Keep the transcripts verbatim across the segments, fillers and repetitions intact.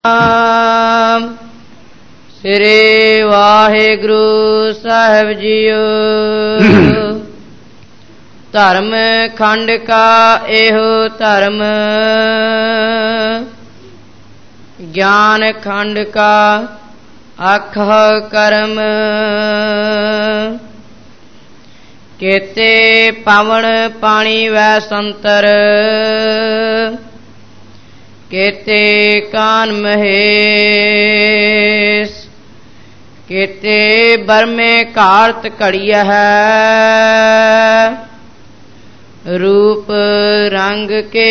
ਸ੍ਰੀ ਵਾਹਿਗੁਰੂ ਸਾਹਿਬ JIO. ਧਰਮ ਖੰਡ ਕਾ ਇਹੋ ਧਰਮ, ਗਿਆਨ ਖੰਡ ਕਾ ਆਖਹ ਕਰਮ। ਕੇਤੇ ਪਾਵਨ ਪਾਣੀ ਵੈ ਸੰਤਰ, ਕੇਤੇ ਕਾਨ ਮਹੇਸ਼। ਕੇਤੇ ਬਰਮੇ ਘਾਰਤ ਘੜੀਆ ਹੈ, ਰੂਪ ਰੰਗ ਕੇ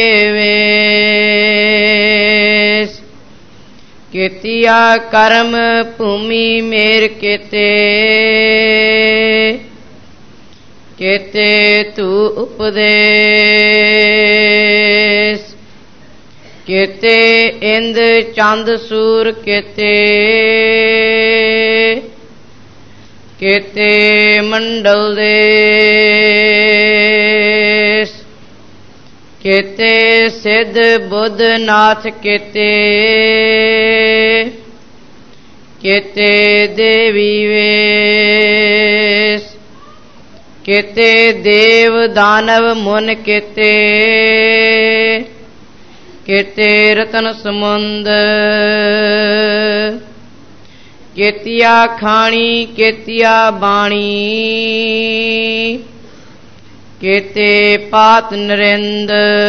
ਵੇਸ। ਕੇਤੀਆ ਕਰਮ ਭੂਮੀ ਮੇਰ ਕੇਤੇ, ਕੇਤੇ ਤੂ ਉਪਦੇਸ। ਕੇਤੇ ਇੰਦ ਚੰਦ ਸੂਰ ਕੇਤੇ, ਕੇਤੇ ਮੰਡਲ ਦੇਸ। ਕੇਤੇ ਸਿੱਧ ਬੁੱਧ ਨਾਥ ਕੇਤੇ, ਕੇਤੇ ਦੇਵੀ ਵੇਸ। ਕੇਤੇ ਦੇਵ ਦਾਨਵ ਮੁਨ ਕੇਤੇ, ਕੇਤੇ ਰਤਨ ਸਮੁੰਦ। ਕੇਤੀਆ ਖਾਣੀ ਕੇਤੀਆ ਬਾਣੀ, ਕੇਤੇ ਪਾਤ ਨਰਿੰਦ।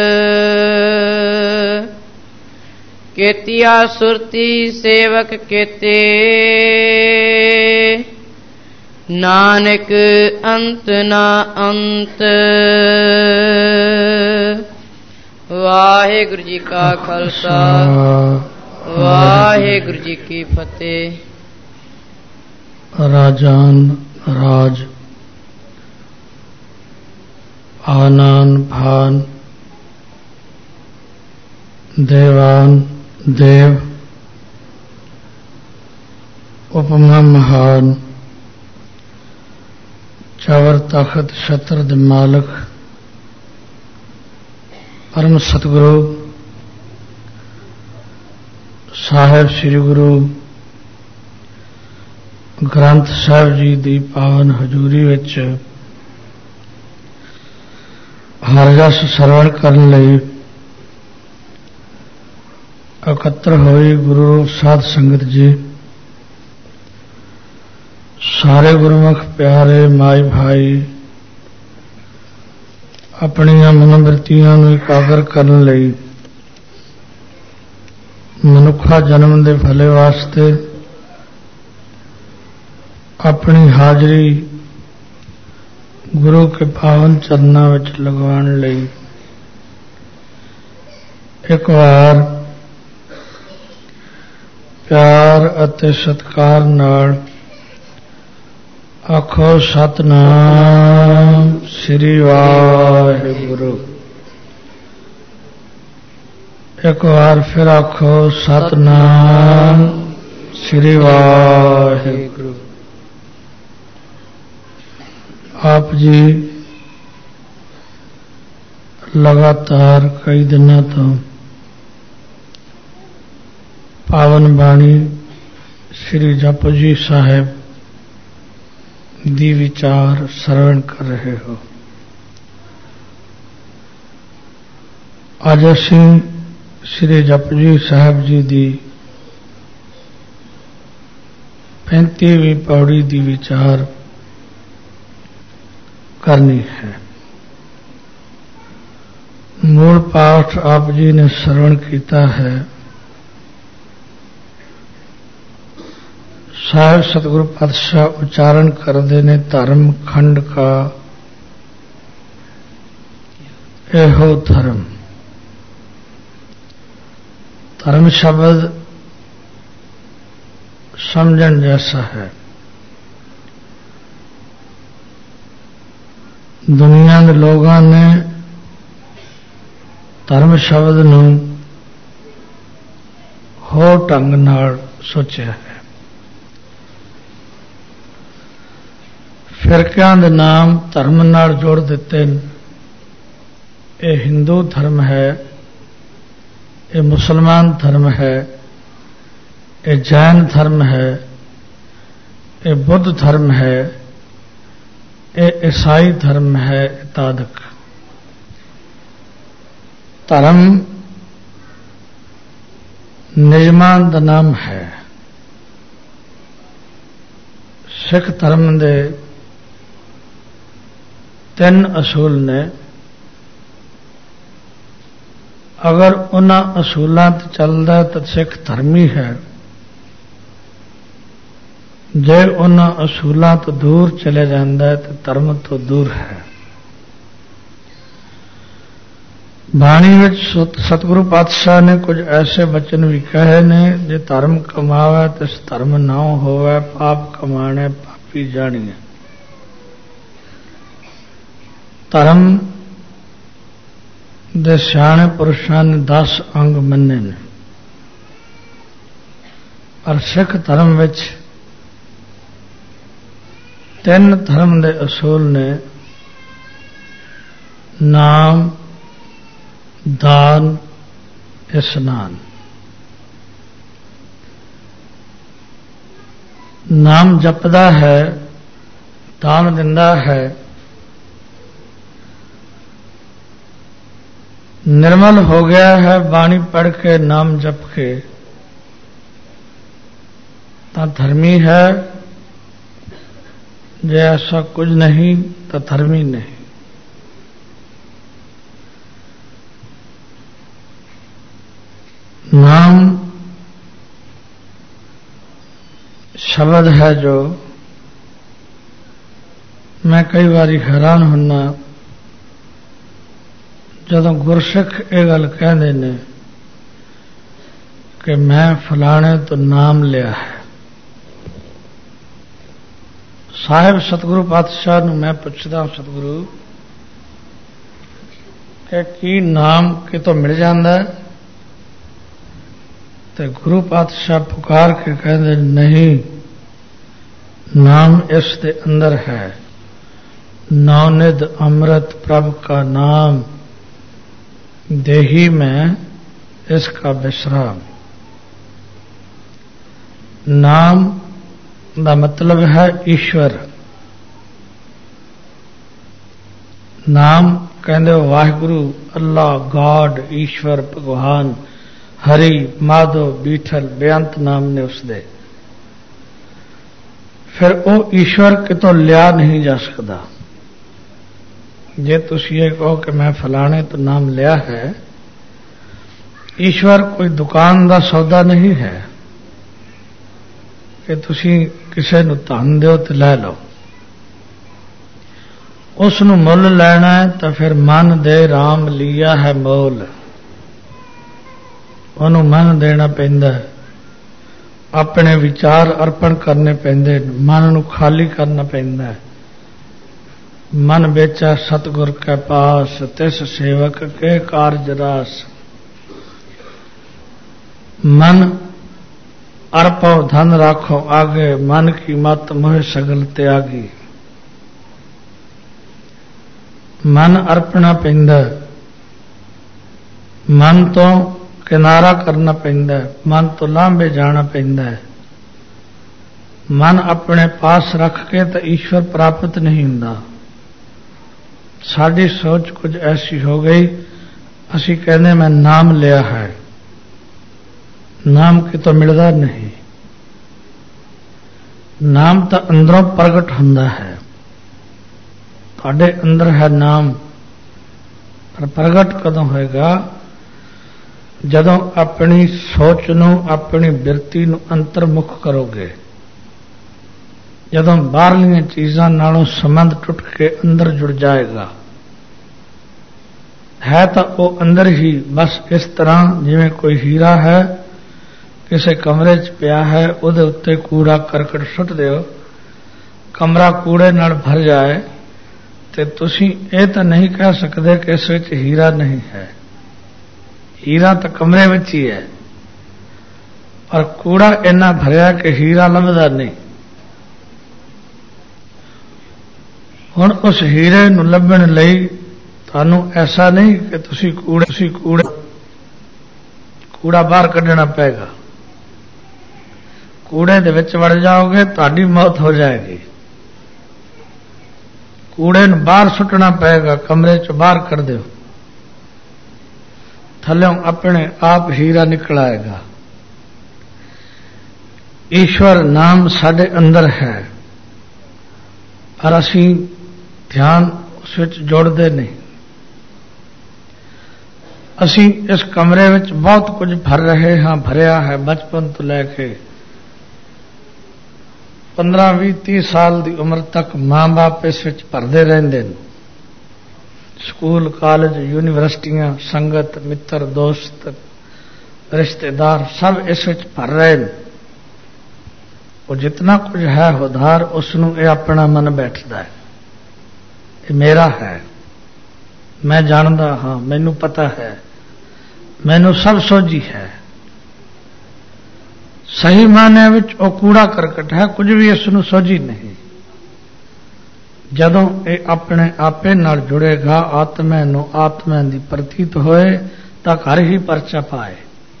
ਕੇਤੀਆ ਸੁਰਤੀ ਸੇਵਕ ਕੇਤੇ, ਨਾਨਕ ਅੰਤ ਨਾ ਅੰਤ। ਵਾਹਿਗੁਰੂ ਜੀ ਕਾ ਖਾਲਸਾ, ਵਾਹਿਗੁਰੂ ਜੀ ਕੀ ਫਤਿਹ। ਰਾਜਾਨ ਰਾਜ, ਆਨਾਨ ਭਾਨ, ਦੇਵਾਨ ਦੇਵ, ਉਪਮਾ ਮਹਾਨ। ਚਵਰ ਤਖਤ ਛਤਰ ਦੇ ਮਾਲਕ ਪਰਮ ਸਤਿਗੁਰੂ ਸਾਹਿਬ ਸ੍ਰੀ ਗੁਰੂ ਗ੍ਰੰਥ ਸਾਹਿਬ ਜੀ ਦੀ ਪਾਵਨ ਹਜ਼ੂਰੀ ਵਿੱਚ ਹਰ ਜਸ ਸਰਵਣ ਕਰਨ ਲਈ ਇਕੱਤਰ ਹੋਈ ਗੁਰੂ ਸਾਧ ਸੰਗਤ ਜੀ, ਸਾਰੇ ਗੁਰਮੁਖ ਪਿਆਰੇ ਮਾਈ ਭਾਈ, ਆਪਣੀਆਂ ਮਨੋਬਿਰਤੀਆਂ ਨੂੰ ਇਕਾਗਰ ਕਰਨ ਲਈ ਮਨੁੱਖਾ ਜਨਮ ਦੇ ਭਲੇ ਵਾਸਤੇ ਆਪਣੀ ਹਾਜ਼ਰੀ ਗੁਰੂ ਕੇ ਪਾਵਨ ਚਰਨਾਂ ਵਿੱਚ ਲਗਵਾਉਣ ਲਈ ਇੱਕ ਵਾਰ ਪਿਆਰ ਅਤੇ ਸਤਿਕਾਰ ਨਾਲ ਆਖੋ ਸਤਿਨਾਮ ਸ੍ਰੀ ਵਾਹਿਗੁਰੂ। ਇੱਕ ਵਾਰ ਫਿਰ ਆਖੋ ਸਤਿਨਾਮ ਸ੍ਰੀ ਵਾਹਿਗੁਰੂ। ਆਪ ਜੀ ਲਗਾਤਾਰ ਕਈ ਦਿਨਾਂ ਤੋਂ ਪਾਵਨ ਬਾਣੀ ਸ੍ਰੀ ਜਪਜੀ ਸਾਹਿਬ ਦੀ ਵਿਚਾਰ ਸਰਵਣ ਕਰ ਰਹੇ ਹੋ। ਅੱਜ ਅਸੀਂ ਸ੍ਰੀ ਜਪਜੀ ਸਾਹਿਬ ਜੀ ਦੀ ਪੈਂਤੀਵੀਂ ਪੌੜੀ ਦੀ ਵਿਚਾਰ ਕਰਨੀ ਹੈ। ਮੂਲ ਪਾਠ ਆਪ ਜੀ ਨੇ ਸਰਵਣ ਕੀਤਾ ਹੈ। ਸਾਹਿਬ ਸਤਿਗੁਰੂ ਪਾਤਸ਼ਾਹ ਉਚਾਰਨ ਕਰਦੇ ਨੇ, ਧਰਮ ਖੰਡ ਕਾ ਇਹੋ ਧਰਮ। ਧਰਮ ਸ਼ਬਦ ਸਮਝਣ ਜੈਸਾ ਹੈ। ਦੁਨੀਆ ਦੇ ਲੋਕਾਂ ਨੇ ਧਰਮ ਸ਼ਬਦ ਨੂੰ ਹੋਰ ਢੰਗ ਨਾਲ ਸੋਚਿਆ ਹੈ। ਫਿਰਕਿਆਂ ਦੇ ਨਾਮ ਧਰਮ ਨਾਲ ਜੋੜ ਦਿੱਤੇ ਨੇ। ਇਹ ਹਿੰਦੂ ਧਰਮ ਹੈ, ਇਹ ਮੁਸਲਮਾਨ ਧਰਮ ਹੈ, ये जैन धर्म है, ये बुद्ध धर्म है, ये ईसाई धर्म है इत्यादि धर्म निजमान का नाम है। सिख धर्म दे तीन असूल ने, अगर उन्हां असूलों ते चलदा तो सिख धर्मी है, जे उन्हां असूलों तो दूर चले जाता है तो धर्म तो दूर है। बाणी विच सतगुरु पातशाह ने कुछ ऐसे वचन भी कहे ने, जे धर्म कमावे तिस धर्म ना होवे, पाप कमाने पापी जानिए। धर्म दे सियाणे पुरुषां ने दस अंग मन्ने ने, और सिख धर्म विच तीन धर्म दे असूल ने, नाम, दान, स्नान। नाम जपदा है, दान दिंदा है, निर्मल हो गया है बाणी पढ़ के नाम जप के, तो धर्मी है। जे ऐसा कुछ नहीं तो धर्मी नहीं। नाम शब्द है जो मैं कई बारी हैरान होना जदों गुरसिख ये गल कहते ने कि मैं फलाने तो नाम लिया है। साहिब सतगुरु पातशाह नूं मैं पुछदा, सतगुरु कि की नाम कितों मिल जाता है? तो गुरु पातशाह पुकार के कहते नहीं, नाम इस दे अंदर है। नौनिध अमृत प्रभ का नाम, देही में इसका विश्राम। नाम का मतलब है ईश्वर। नाम कहते वाहिगुरु, अल्लाह, गॉड, ईश्वर, भगवान, हरि, माधव, बीठल, बेअंत नाम ने उसदे। फिर वो ईश्वर कितों लिया नहीं जा सकता। जे तुसी ये कहो कि मैं फलाने तो नाम लिया है, ईश्वर कोई दुकान का सौदा नहीं है कि तुसी किसी नूं धन दिओ ते लै लो। उस नूं मुल लैना है तो फिर मन दे राम लिया है मोल। उन्हों मन देना पैंदा, अपने विचार अर्पण करने पैंदे, मन नूं खाली करना पैंदा। मन बेचा सतगुर के पास, तिस सेवक के कारज रास। मन अर्पो धन राखो आगे, मन की मत मोह सगल त्यागी। मन अर्पणा पैंदा, मन तो किनारा करना पैंदा, मन तो लांबे जाना पैंदा है। मन अपने पास रख के तो ईश्वर प्राप्त नहीं हुंदा। साडी सोच कुछ ऐसी हो गई, असी कहने मैं नाम लिया है, नाम की तो मिलता नहीं। नाम तो अंदरों प्रगट हुंदा है, तुहाडे अंदर है नाम, पर प्रगट कदों होएगा? जदों अपनी सोच नूं, अपनी बिरती नूं अंतर्मुख करोगे, जदों बाहरलियां चीज़ां नालों संबंध टुट के अंदर जुड़ जाएगा। है तो वो अंदर ही, बस इस तरह जिवें कोई हीरा है किसी कमरे च पिया है, उहदे उत्ते कूड़ा करकट सुट दिओ, कमरा कूड़े नाल भर जाए तो तुसीं ये तो नहीं कह सकते कि इस विच हीरा नहीं है। हीरा तो कमरे में ही है, पर कूड़ा इन्ना भरिया कि हीरा लभदा नहीं। हुण उस हीरे नूं लभण लई तुहानूं ऐसा नहीं कि तुसीं कूड़े तुसीं कूड़ा कूड़ा बाहर कढना पेगा। कूड़े दे विच वड़ जाओगे तुहाडी मौत हो जाएगी। कूड़े नूं बाहर सुटना पएगा, कमरे चों बाहर कर दिओ, थल्लों अपने आप हीरा निकल आएगा। ईश्वर नाम साडे अंदर है पर असीं ध्यान उस विच जोड़दे नहीं। असीं इस कमरे विच बहुत कुछ भर रहे हाँ, भरिया है बचपन तो लैके पंद्रह भी तीस साल की उम्र तक माँ बाप इस विच भरदे रहिंदे ने। स्कूल कॉलेज यूनिवर्सिटियां संगत मित्र दोस्त रिश्तेदार सब इस विच भर रहे हैं। वो जितना कुछ है उधार उसनों ये अपना मन बैठता है, ये मेरा है, मैं जानदा हाँ, मैनू पता है, मैनू सब सोझी है। सही माने विच वो कूड़ा करकट है, कुछ भी इसनों सोझी नहीं। जदों ये अपने आपे नाल जुड़ेगा, आत्मा नूं आत्मा दी प्रतीत होए तां घर ही परचा पाए।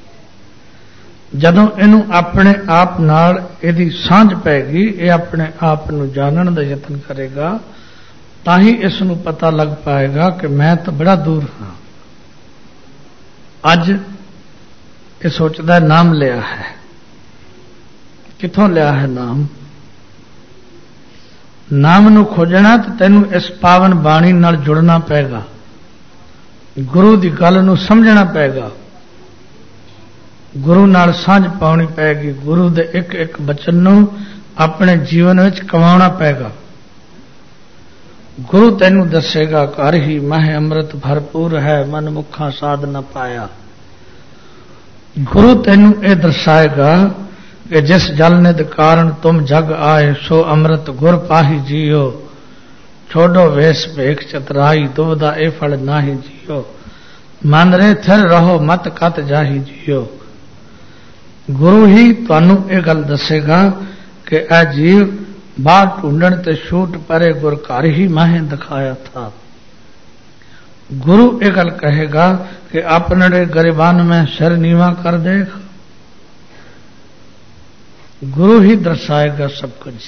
जदों इनू अपने आप नाल इहदी सांझ पैगी, ये अपने आप नूं जानन दा यतन करेगा, ताही इसनूं पता लग पाएगा कि मैं तो बड़ा दूर हाँ। अज ये सोचदा नाम लिया है, किथों लिया है नाम? नाम नूं खोजना तो तैनूं इस पावन बाणी नाल जुड़ना पेगा, गुरु दी गल नूं समझना पेगा, गुरु नाल सांझ पाउणी पैगी, गुरु दे एक एक बचन नूं अपने जीवन विच कमाउणा पेगा। गुरु तैनूं दसेगा घर ही मह अमृत भरपूर है, मन मुखा साध न पाया। गुरु तैनूं ये दर्शाएगा कि जिस जल निध कारण तुम जग आए, सो अमृत गुर पाही जियो। छोड़ो वेश भेख चतराई, दुबदा ए फल नाही जियो। मन रे थिर रहो मत कत जाही जियो। गुरु ही तुहानूं ये गल दसेगा कि ऐ जीव बाहर ढूंढण ते छूट परे, गुर घर ही माहे दिखाया था। गुरु ये गल कहेगा कि अपने गरीबान में सिर नीवा कर देख। गुरु ही दर्शाएगा सब कुछ,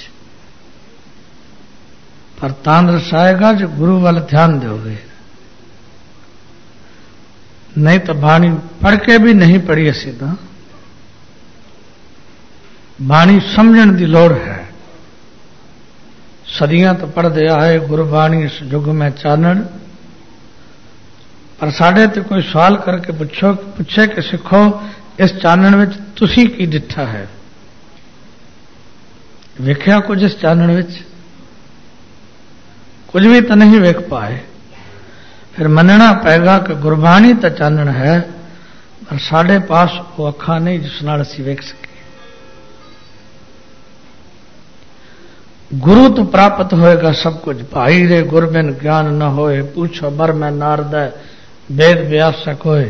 पर तां दर्शाएगा जो गुरु वाल ध्यान दोगे। नहीं तो बाणी पढ़ के भी नहीं पढ़ी असी तो बाणी समझण की लोड़ है। सदियां तो पढ़ते आए गुरबाणी इस युग में चानण, पर साढ़े ते कोई सवाल करके पुछो पुछे कि सिखो इस चानण विच तुसी की डिठा है, वेख्या कुछ इस चानण विच? कुछ भी तो नहीं वेख पाए। फिर मनना पेगा कि गुरबाणी तो चानण है, पर साढ़े पास वो अखा नहीं जिस नाल असीं वेख सके। गुरु तो प्राप्त होएगा सब कुछ। भाई रे गुर बिन ज्ञान न होए, पूछो बर में नारद वेद व्यास कोय।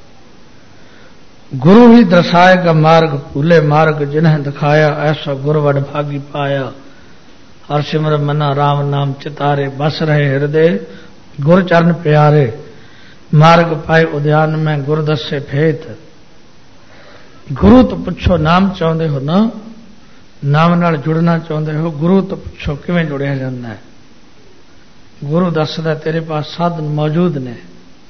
गुरु ही दर्शाएगा मार्ग, भूले मार्ग जिन्हें दिखाया, ऐसा गुर वड भागी पाया। हर सिमर मना राम नाम चितारे, बस रहे हृदय गुर चरण प्यारे। मार्ग पाए उद्यान में गुर दसे भेत। गुरु तो पुछो नाम चाहते हो ना, नाम नाल जुड़ना चाहते हो, गुरु तो पुछो किवें जुड़िया जाता है। गुरु दसदा तेरे पास साधन मौजूद ने,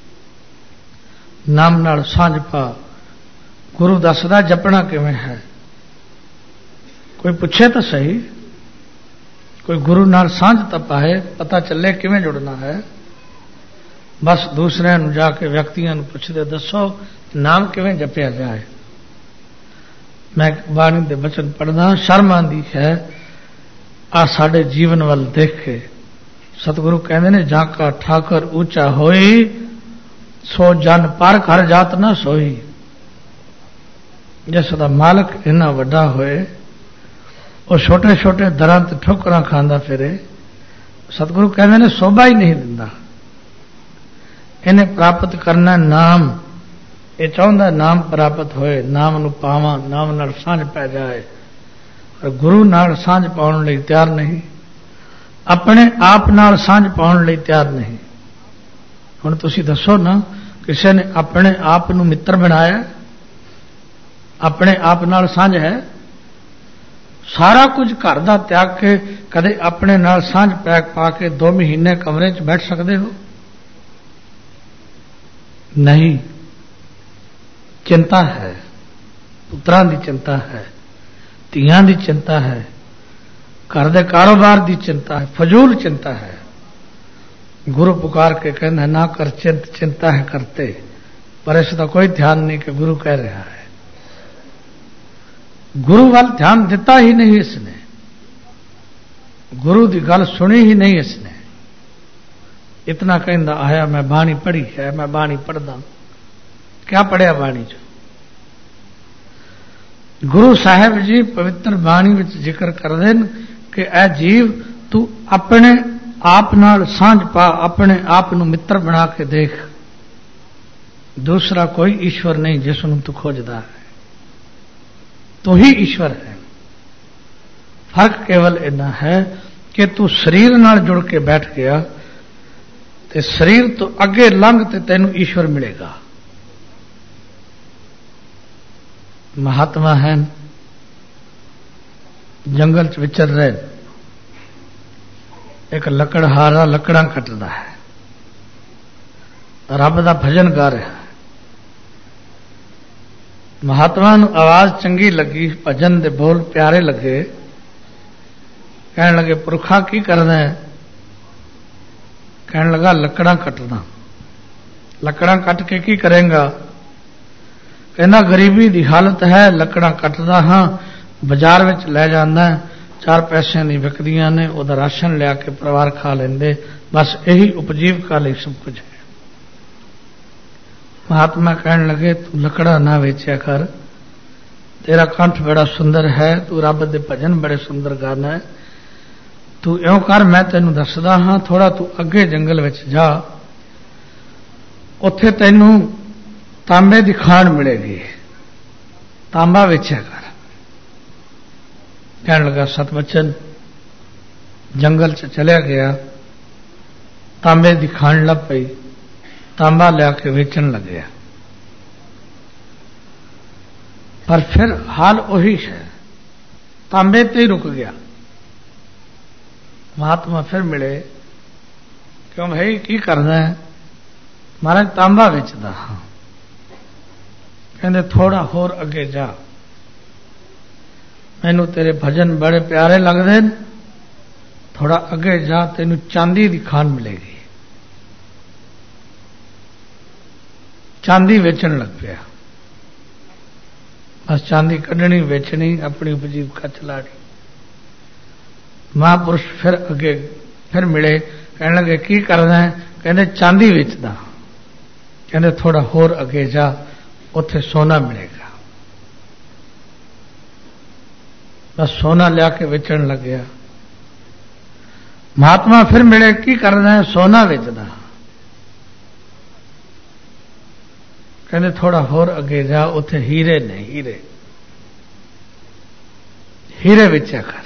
नाम नाल सांझ पा। गुरु दसदा जपना किवें है। कोई पूछे तो सही, कोई गुरु नाल सांझ तो पाए, पता चले किवें जुड़ना है। बस दूसरे नूं जाके व्यक्तियों नूं पुछदे दसो नाम किवें जपिया जाए। मैं बाणी दे बचन पढ़दा, शर्म आंदी है आ साडे जीवन वाल देख के। सतगुरु कहते ने जाका ठाकर ऊंचा होई, सो जन पर घर जात ना सोई। जिसदा मालक इन्ना वड्डा होए, वो छोटे छोटे दरां ते ठोकरां खांदा फिरे। सतगुरु कहते ने शोभा ही नहीं दिंदा। इन्हें प्राप्त करना नाम, ये चाहता नाम प्राप्त होए, नाम नूं पावा, नाम नाल सांझ पै जाए। और गुरु नाल सांझ पाउण लई तैयार नहीं, अपने आप नाल सांझ पाउण लई तैयार नहीं। हुण तुसीं दसो ना, किसी ने अपने आप नूं मित्र बनाया, अपने आप नाल सांझ है? सारा कुछ घर दा त्याग के कदे अपने नाल सांझ पैक पा के दो महीने कमरे च बैठ सकते हो? नहीं। चिंता है, पुत्रां दी चिंता है, धीआं दी चिंता है, घर दे कारोबार दी चिंता है, फजूल चिंता है। गुरु पुकार के कहना ना कर चिंत, चिंता है करते, पर इसका कोई ध्यान नहीं कि गुरु कह रहा है। गुरु वाल ध्यान दिता ही नहीं इसने, गुरु की गल सुनी ही नहीं इसने। इतना कहता आया मैं बाणी पढ़ी है, मैं बाणी पढ़दा। क्या पढ़िया बाणी चो? गुरु साहब जी पवित्र बाणी में जिक्र कर देन कि ऐ जीव तू अपने आप नाल सांझ पा, अपने आप नू मित्र बना के देख। दूसरा कोई ईश्वर नहीं जिसनू तू खोजदा है, तो ही ईश्वर है। फर्क केवल इतना है कि तू शरीर नाल जुड़ के बैठ गया ते शरीर तो अगे लंघ ते तेनू ईश्वर मिलेगा। महात्मा हैं, जंगल च विचर रहे, एक लकड़हारा लकड़ा कटदा है, रब दा भजन गा रहा है। महात्मा नू आवाज चंगी लगी, भजन दे बोल प्यारे लगे। कहने लगे पुरखा की करना है? कहने लगा लकड़ा कटना। लकड़ा कट के की करेंगा? कहना गरीबी दी हालत है, लकड़ा कटदा हाँ, बाजार विच लै जाना, चार पैसे नहीं विकदियां ने, उहदा राशन लिया के परिवार खा लेंदे, बस यही उपजीविका लई सब कुछ है। महात्मा कहने लगे तू लकड़ा ना वेचा कर, तेरा कंठ बड़ा सुंदर है, तू रब दे भजन बड़े सुंदर गाना है, तू इउं कर मैं तेनू दसदा हाँ, थोड़ा तू अगे जंगल विच जा, उत्थे तेनू तांबे दी खान मिलेगी, तांबा वेचा कर। कहने लगा सतवचन। जंगल च चलिया गया, तांबे दी खान लभ पई, तांबा लिया के वेचन लगे। पर फिर हाल वही है, तांबे ते ही रुक गया। महात्मा फिर मिले, क्यों भाई की करना है? महाराज तांबा वेचदा हाँ। कहते थोड़ा होर अगे जा, मैनू तेरे भजन बड़े प्यारे लगते, थोड़ा अगे जा तेनू चांदी की खान मिलेगी। चांदी वेचन लग गया, बस चांदी कढ़नी वेचनी, अपनी उपजीविका चलानी। महापुरुष फिर अगे फिर मिले, कहने लगे की करना है? कहते चांदी वेचदा। कहते थोड़ा होर अगे जा, उत्थे सोना मिलेगा। बस सोना लिया के बेचन लग गया। महात्मा फिर मिले, की करना है? सोना बेचदा। कहते थोड़ा होर अगे जा, उत्थे हीरे ने, हीरे हीरे बेचा कर।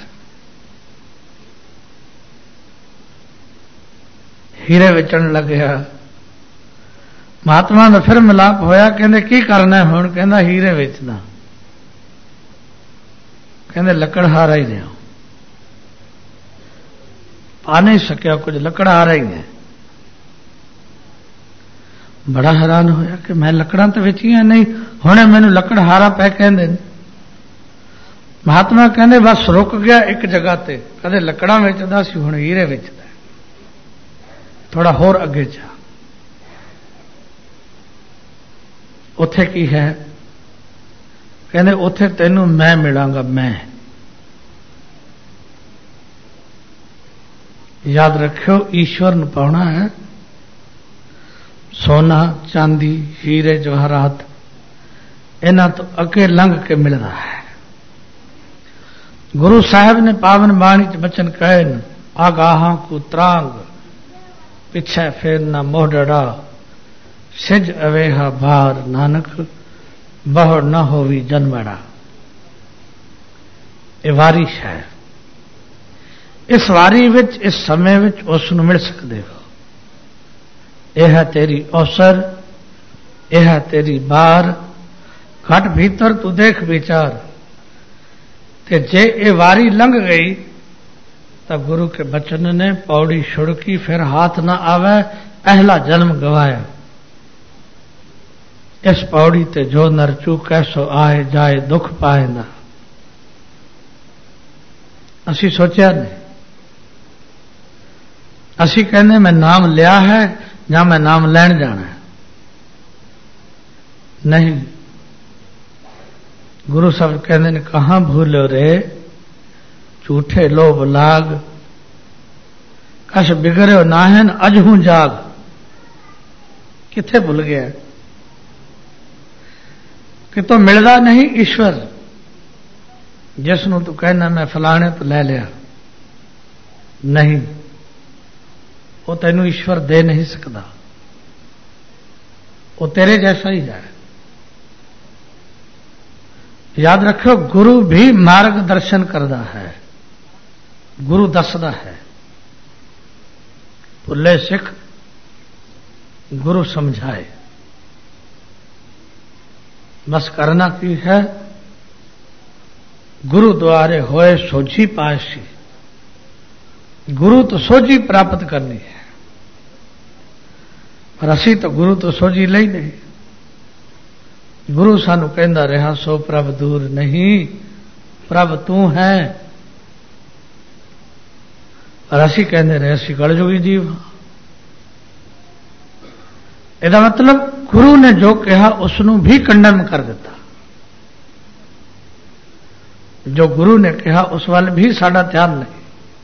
हीरे बेचन लग गया। महात्मा का फिर मिलाप होया, कहते की करना है हुण? कहना हीरे बेचना। कहते लकड़हारा ही रहा, पा नहीं सकिया कुछ, लकड़हारा ही है। बड़ा हैरान होया कि मैं लकड़ा तो वेचियां नहीं, हुणे मैनू लकड़हारा पै कहंदे। महात्मा कहते बस रुक गया एक जगह ते, कदे लकड़ा वेचदा सी, हुण हीरे वेचदा। थोड़ा होर अगे जा, उथे की है? कहते उथे तेनू मैं मिलांगा। मैं याद रखियो, ईश्वर नूं पाउणा है, सोना चांदी हीरे जवाहरात इन्हां तो अगे लंघ के मिलदा है। गुरु साहब ने पावन बाणी च बचन कहे, आगाहां को त्रांग पिछे फेर ना मोहडड़ा, सिज अवेहा भार नानक बहु न होवी जन्मड़ा। ये वारिश है। इस वारी विच, इस समय विच उस नूं मिल सकते हो। यह है तेरी अवसर, यह है तेरी बार। घट भीतर तू देख विचार, ते जे ये वारी लंघ गई तो गुरु के बचन ने पौड़ी छुड़की, फिर हाथ न आवे पहला जन्म गवाया। इस पौड़ी ते जो नर चूकै सो आए जाए दुख पाए ना। असी सोचा नहीं, असी कहने मैं नाम लिया है या मैं नाम लैन जाना है। नहीं, गुरु साहब कहते ने कहां भूलो रे झूठे लोभ लाग, कश बिगड़ो नाहन अजहू जाग। किथे भूल गया कि तो मिलदा नहीं ईश्वर जिसनों तू कहना मैं फलाने तो ले लिया। नहीं, वो तेनू ईश्वर दे नहीं सकता, वो तेरे जैसा ही है। याद रखो, गुरु भी मार्गदर्शन करता है, गुरु दसदा है। भुले सिख गुरु समझाए। बस करना की है, गुरु द्वारे होए सोझी पाशी। गुरु तो सोझी प्राप्त करनी है, पर असी तो गुरु तो सोझी ले नहीं। गुरु सानू कहंदा रहा सो प्रभ दूर नहीं, प्रभ तू है। पर असी कहंदे रहे असी कलयुगी जीव। ਇਹਦਾ मतलब गुरु ने जो कहा उसनू भी कंडम कर दिता। जो गुरु ने कहा उस वाल भी साडा ध्यान नहीं।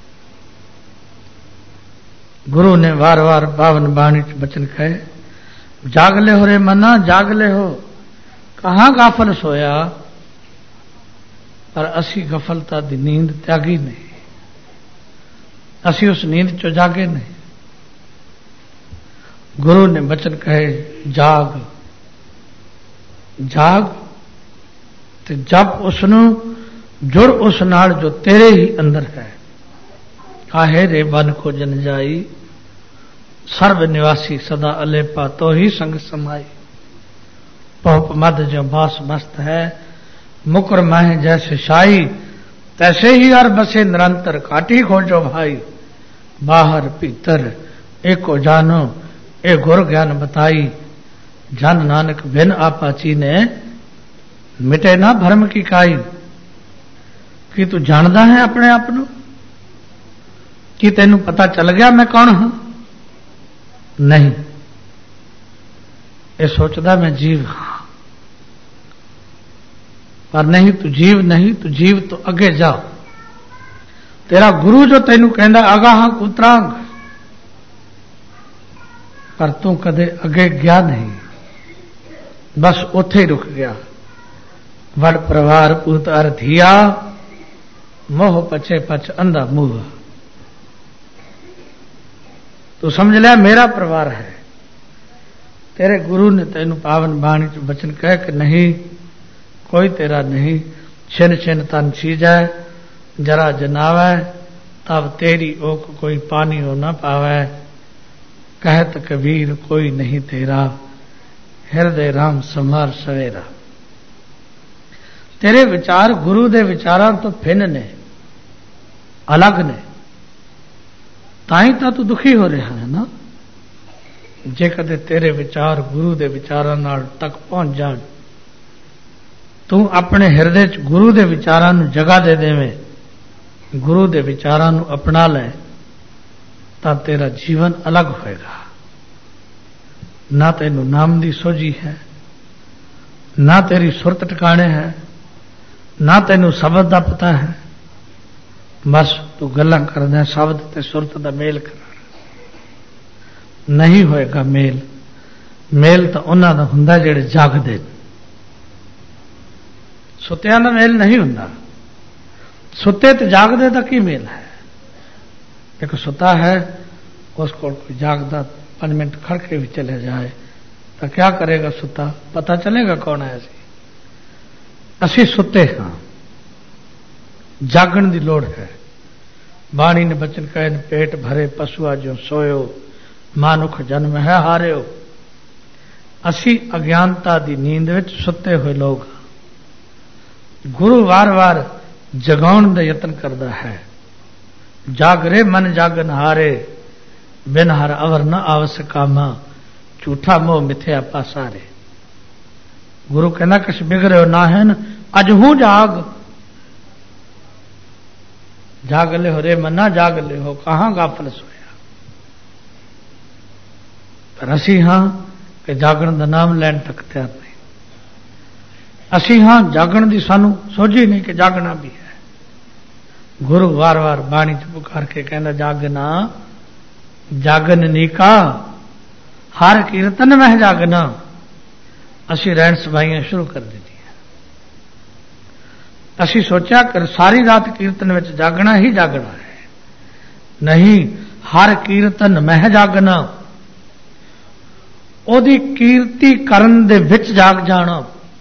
गुरु ने वार वार बावन बाणी बचन कहे, जाग ले हो रे मना जाग ले हो। कहां गाफल सोया, पर असी गफलता दी नींद त्यागी नहीं, असी उस नींद चो जागे नहीं। गुरु ने बचन कहे जाग जाग, तो जब उसनू जुड़ उस नाल जो तेरे ही अंदर है। काहे रे बन को जन जाई, सर्व निवासी सदा अलेपा तो ही संग समाई। पौप मद जो बास मस्त है, मुकर माहे जैसे शाही, तैसे ही हर बसे निरंतर काटी खोजो भाई। बाहर भीतर एको जानो, ए गुर ज्ञान बताई। जन नानक बिन आपाची ने, मिटे ना भरम की काई। कि तू जानदा है अपने आप नू, कि तेनू पता चल गया मैं कौन हूं? नहीं, ये सोचदा मैं जीव हां। पर नहीं, तू जीव नहीं, तू जीव तो अगे जा। तेरा गुरु जो तेनू कहंदा अगाह कुत्रांग, पर तू कदे अगे गया नहीं, बस उथे ही रुक गया। वड़ परिवार पूत अर्धिया, मोह पचे पच अंधा मुंह। तू समझ लिया मेरा परिवार है। तेरे गुरु ने तेनू पावन बाणी च बचन कह के नहीं, कोई तेरा नहीं। छिन छिन तन छीजै, जरा जनावै, तब तेरी ओक कोई पानी हो न पावै। कहत कबीर कोई नहीं तेरा, हृदय राम संभार सवेरा। तेरे विचार गुरु दे विचारां तो भिन्न ने, अलग ने, ताई तो तू दुखी हो रहा है ना। जे कदे तेरे विचार गुरु दे विचारां नाल तक पहुंच जाण, तू अपने हृदय च गुरु दे विचारां नू जगह दे देवें, गुरु दे विचारां नू अपना ले, तब तेरा जीवन अलग होएगा। ना तेनू नाम दी सोझी है, ना तेरी सुरत टिकाने है, ना तेनू शब्द दा पता है। बस तू गल्लां करदा शब्द ते सुरत दा मेल कर। नहीं होएगा मेल। मेल तो उन्हां दा हुंदा जिहड़े जागदे, सुत्तियां दा मेल नहीं हुंदा। सुते ते जागदे दा की मेल है? एक सुता है, उसको कोई जागदा पांच मिनट खड़के भी चले जाए तो क्या करेगा सुता? पता चलेगा कौन है? असी असी सुते हाँ, जागण की लोड़ है। बाणी ने बचन कहे पेट भरे पशुआ जो सोयो, मानुख जन्म है हारियो। असी अज्ञानता की नींद विच सुते हुए लोग। गुरु वार वार जगाउण ਦਾ ਯਤਨ ਕਰਦਾ ਹੈ। ਜਾਗਰੇ ਮਨ ਜਾਗਨ ਹਾਰੇ ਬਿਨ ਹਰ ਅਵਰ ਨ ਆਵਸ ਕਾਮਾ ਝੂਠਾ ਮੋਹ ਮਿਥਿਆ ਪਾਸਾਰੇ। गुरु कहना किस बिगड़े ना है न अज हूं जाग जाग ले हो रे मना जाग ले हो कहां गाफल सोया। पर असी हां कि जागण का नाम लैन तक तैयार नहीं। असी हां जागण की सानू सोझी नहीं कि जागना भी है। गुरु वार वार बाणी च पुकार के कहना जागना जागन नीका हर कीर्तन में जागना। असी रहन सभाइयां शुरू कर दी। असी सोचा कर सारी रात कीर्तन में जागना ही जागना है। नहीं, हर कीर्तन मह जागना ओदी कीर्ति करन दे विच जाग जाना।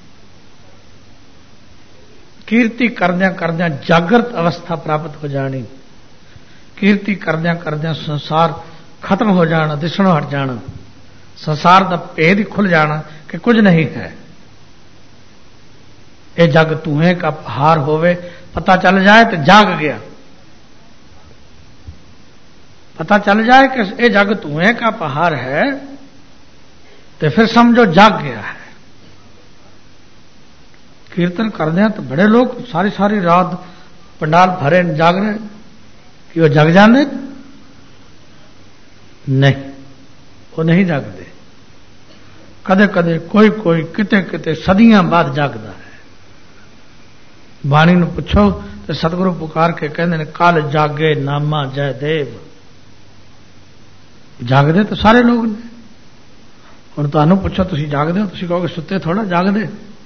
कीर्ति करद्या करद्या जागृत अवस्था प्राप्त हो जानी। कीर्ति करद्या करद्या संसार खत्म हो जाना, दिसणों हट जाना। संसार का भेद ही खुल जाना कि कुछ नहीं है। ये जग धुएं का पहाड़ होवे पता चल जाए तो जाग गया। पता चल जाए कि ये जग धुएं का पहाड़ है तो फिर समझो जाग गया है। कीर्तन कर दें तो बड़े लोग सारी सारी रात पंडाल भरे जाग रहे कि वो जग जाते नहीं, वो नहीं जागते। कदे कदे कोई कोई किते किते सदियां बाद जागदा है। बाणी नूं पुछो तो सतगुरु पुकार के कहते हैं कल जागे नामा जय देव। जागदे तो सारे लोग ने। हुण तुहानूं पुछो तुसीं जागदे हो? तुसीं कहोगे सुत्ते थोड़ा जागदे।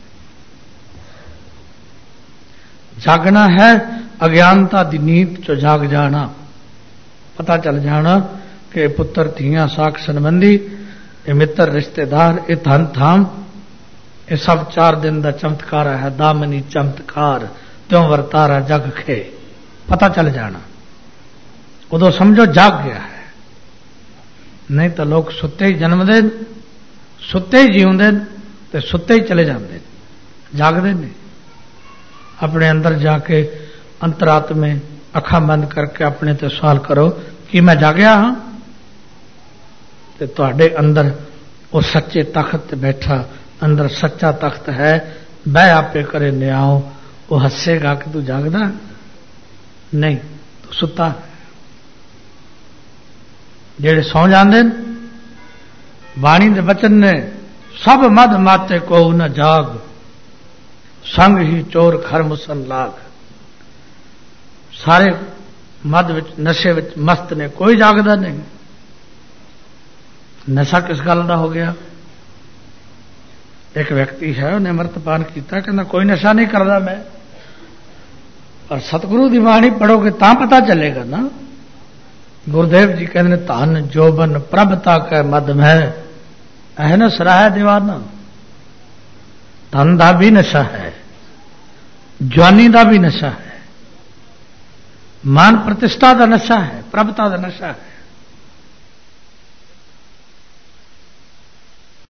जागना है अज्ञानता दी नींद चो जाग जाना। पता चल जाना कि पुत्र धियां साख संबंधी ये मित्र रिश्तेदार ये धन थाम ये सब चार दिन का चमत्कार है। दामनी चमत्कार त्यों वरतारा जग खे। पता चल जाना उदो समझो जाग गया है। नहीं तो लोग सुते ही जन्म दे, सुते ही जीवते तो सुते ही चले जाते, जागते नहीं। अपने अंदर जाके अंतरात्म में अखा बंद करके अपने तो सवाल करो कि मैं जागया हाँ। तो तुहाडे अंदर वो सच्चे तख्त ते बैठा अंदर सच्चा तख्त है। बह आपे करे न्याओ। वो हसेगा कि तू जागदा नहीं, तू सुता। जेड़े सौ जाते बाणी दे वचन ने सब मद माते को न जाग संग ही चोर खर मुसन लाग। सारे मद विच नशे विच मस्त ने, कोई जागदा नहीं। नशा किस गल का हो गया? एक व्यक्ति है उन्हें अमृतपान किया, कहना कोई नशा नहीं करता मैं। और सतगुरु की बाणी पढ़ोगे ता पता चलेगा ना। गुरुदेव जी कहते धन जोबन प्रभता कै मद में है न सराह दीवाना। धन का भी नशा है, जवानी का भी नशा है, मान प्रतिष्ठा का नशा है, प्रभता का नशा है।